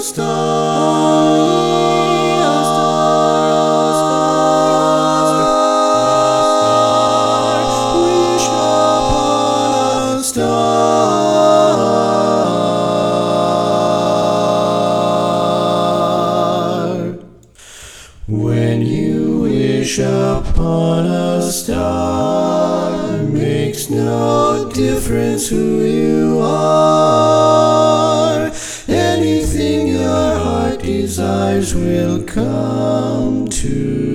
When you wish upon a star, makes no difference who you are. Anything your heart desires will come to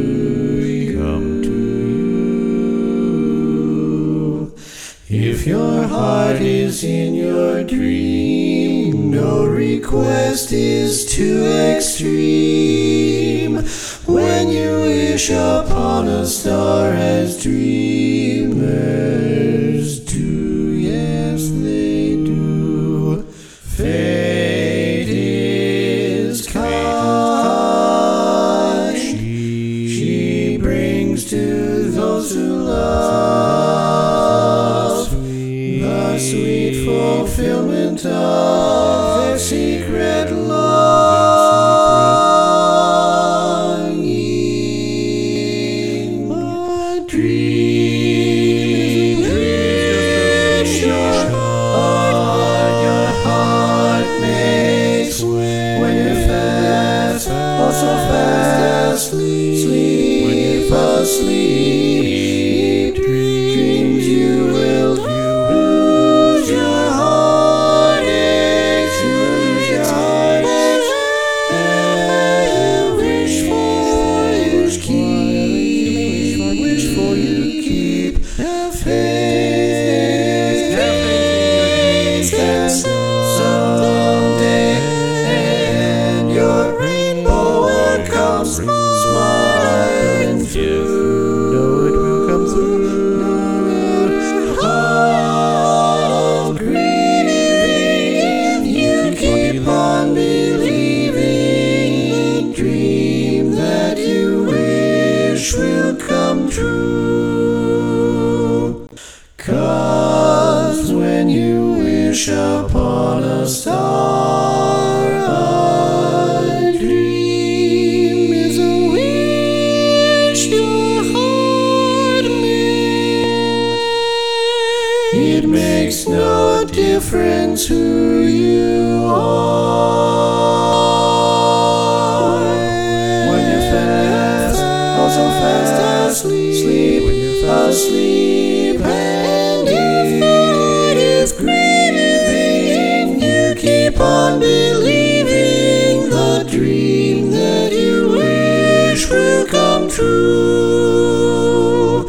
you. If your heart is in your dream, no request is too extreme. When you wish upon a star as dreamers do, yes they do, fate is kind. She brings to those who love the sweet fulfillment of their secret love. Dream, dream, your heart makes when you're fast, oh so fast asleep, asleep. Dreams you will lose your heartaches, lose your heartaches, and wish for you keep have faith that someday and your rainbow will come smiling through. No, it will come through. Heart grieving, you keep on believing the dream that you wish will come true. 'Cause when you wish upon a star, a dream is a wish your heart makes. It makes no difference who you are. When you're fast, oh so fast asleep, asleep, and if grieving, you keep on believing the dream that you wish will come true.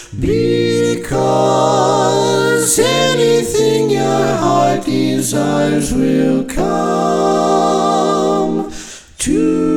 Because anything your heart desires will come to